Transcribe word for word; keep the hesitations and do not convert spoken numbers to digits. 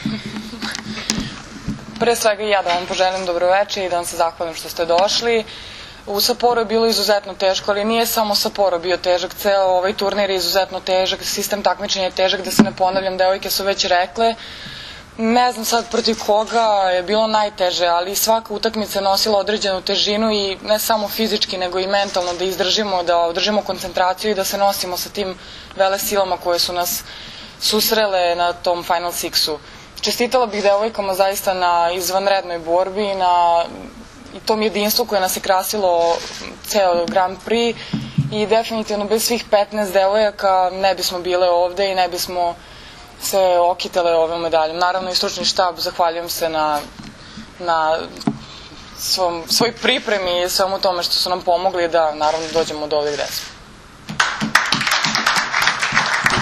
Pre svega i ja da vam poželim dobroveče i da vam se zahvalim što ste došli. U Sapporo je bilo izuzetno teško, ali nije samo Sapporo bio težak, ceo ovaj turnir je izuzetno težak, sistem takmičenja je težak, da se ne ponavljam, devojke su već rekle. Ne znam sad protiv koga je bilo najteže, ali svaka utakmica je nosila određenu težinu i ne samo fizički, nego i mentalno da izdržimo, da održimo koncentraciju i da se nosimo sa tim vele silama koje su nas susrele na tom Final Sixu. Čestitala bih devojkama zaista na izvanrednoj borbi i na i tom jedinstvu koje nas je krasilo ceo Grand Prix i definitivno bez svih petnaest devojaka ne bismo bile ovde i ne bismo se okitale ovom medaljom. Naravno i stručni štab, zahvaljujem se na, na svom, svoj pripremi i svemu tome što su nam pomogli da naravno dođemo do ovih gde smo.